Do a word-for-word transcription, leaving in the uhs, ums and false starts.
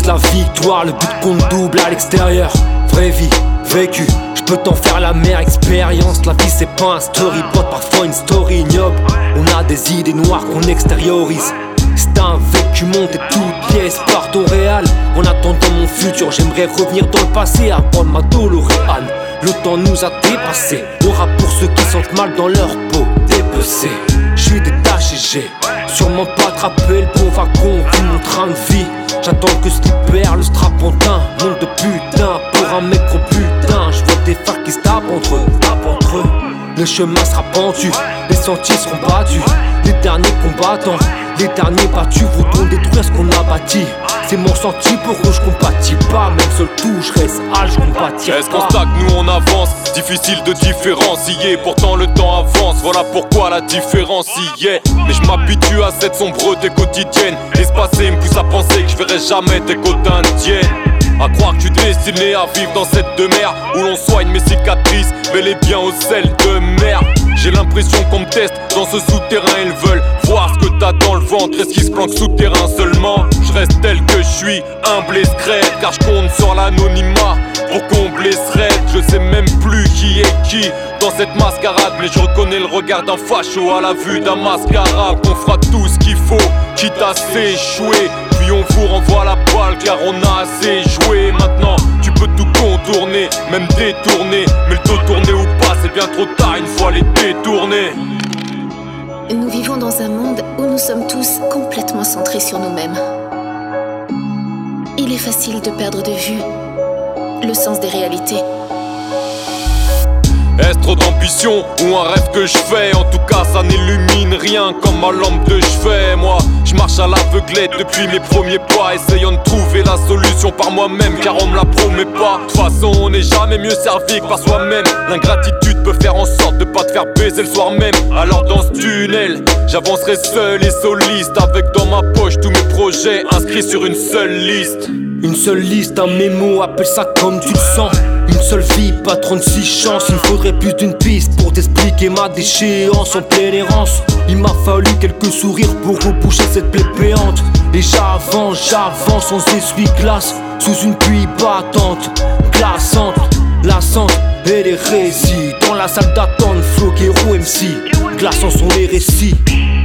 vise la victoire, le but compte double à l'extérieur. Vraie vie, vécu, je peux t'en faire la meilleure expérience. La vie c'est pas un storyboard, parfois une story ignoble. On a des idées noires qu'on extériorise. C'est un vécu monté toutes pièces par ton réal. En attendant mon futur, j'aimerais revenir dans le passé, apprendre ma DeLorean. Le temps nous a dépassés, aura pour ceux qui sentent mal dans leur peau dépecé. J'suis détaché, j'ai sûrement pas attrapé le bon wagon vu mon train de vie. J'attends que se libère le strapontin, monde de putain pour un mec trop putain. J'vois des phares qui se tapent entre eux, tapent entre eux. Le chemin sera pentu, les sentiers seront battus. Les derniers combattants, les derniers battus voudront détruire ce qu'on a bâti. C'est mon senti pour que je compatis pas, même seul tout je reste hal, je compatis pas. Est-ce qu'on stagne, nous on avance, difficile de différencier. Pourtant le temps avance, voilà pourquoi la différence y est. Mais je m'habitue à cette sombreté quotidienne. Espacé me pousse à penser que je verrai jamais tes côtes indiennes. À croire que tu es destiné à vivre dans cette demeure où l'on soigne mes cicatrices, mais les biens au sel de merde. J'ai l'impression qu'on me teste dans ce souterrain, ils veulent voir ce que t'as dans le ventre. Est-ce qu'ils se planquent souterrain seulement? Je reste tel que je suis, humble et secrète, car je compte sur l'anonymat pour combler ce rêve. Je sais même plus qui est qui dans cette mascarade, mais je reconnais le regard d'un facho à la vue d'un mascarade. On fera tout ce qu'il faut, quitte à s'échouer. Puis on vous renvoie la balle car on a assez joué. Maintenant tu peux tout contourner, même détourner. Mais le dos tourné ou pas, c'est bien trop tard une fois les détournés. Nous vivons dans un monde où nous sommes tous complètement centrés sur nous-mêmes. Il est facile de perdre de vue le sens des réalités. Est-ce trop d'ambition ou un rêve que je fais? En tout cas ça n'illumine rien comme ma lampe de chevet. Moi je marche à l'aveuglette depuis mes premiers pas, essayant de trouver la solution par moi-même car on me la promet pas. De toute façon on n'est jamais mieux servi que par soi-même. L'ingratitude peut faire en sorte de pas te faire baiser le soir même. Alors dans ce tunnel j'avancerai seul et soliste, avec dans ma poche tous mes projets inscrits sur une seule liste. Une seule liste, un mémo, appelle ça comme tu le sens. Une seule vie, pas trente-six chances. Il me faudrait plus d'une piste pour t'expliquer ma déchéance en pleine errance. Il m'a fallu quelques sourires pour reboucher cette plaie béante. Et j'avance, j'avance sans essuie-glace, sous une pluie battante, glaçante, lassante. Et les récits dans la salle d'attente, flow, héros, M C, glaçants sont les récits.